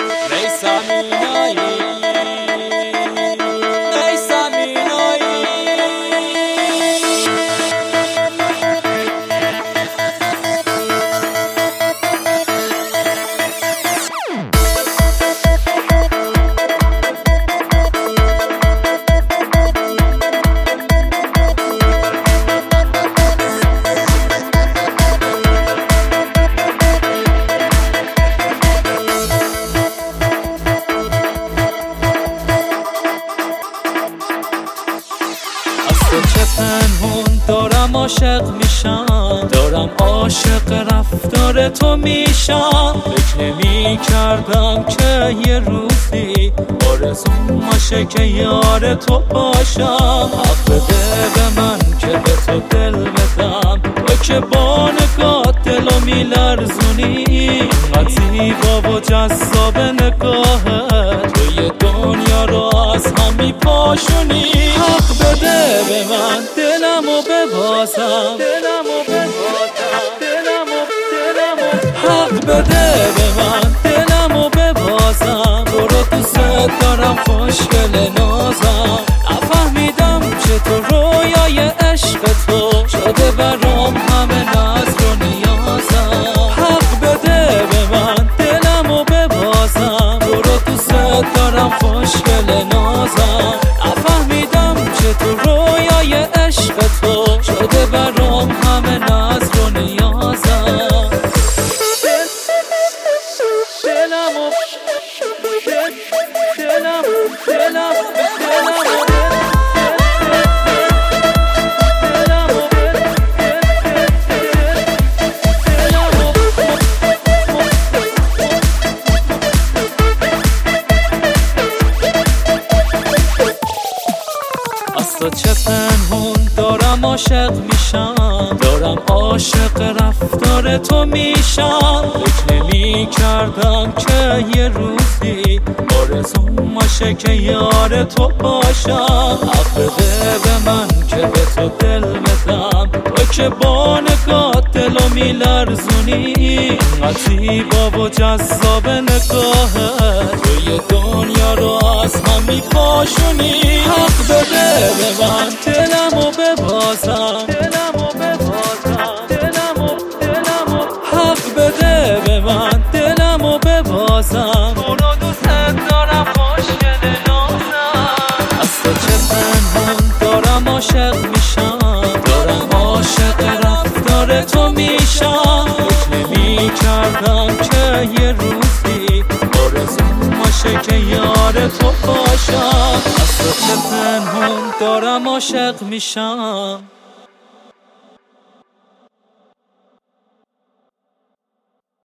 چه پنهون دارم عاشق میشم، دارم عاشق رفتار تو میشم. فکر نمی کردم که یه روزی آرزوم باشه که یار تو باشم. حق بده به من که به تو دل بدم، تو که با نگاه دلو میلرزونی. قطعی با و جذاب نگاهت توی دنیا رو از هم میپاشونی. حق بده به من دلمو ببازم، حق بده به من دلمو ببازم. تو رو دوست دارم خوشگل نازم، نفهمیدم چطور رویای عشق تو شده برام همه ناز رو نیازم. حق بده به من دلمو ببازم، تو رو دوست دارم خوشگل نازم، نفهمیدم چطور رویای عشق تو شده برام همه ناز رو نیازم. از تو چه پنهون دارم عاشق میشم، دارم عاشق رفتار تو میشم. فکر نمی کردم که یه روزی آرزوم باشه که یار تو باشم. حق بده به من که به تو دل بدم، تو که با نگاه دلو میلرزونی. قطعی با و جذاب نگاهت توی دنیا رو از هم میپاشونی. حق بده به من دلمو ببازم، حق بده به من دلمو ببازم. تو رو دوست دارم خوشگل نازم. از تو چه پنهون دارم عاشق میشم، دارم عاشق رفتار تو میشم. فکر نمی کردم که یه روزی آرزوم باشه که یار تو باشم. از تو چه پنهون دارم عاشق میشم.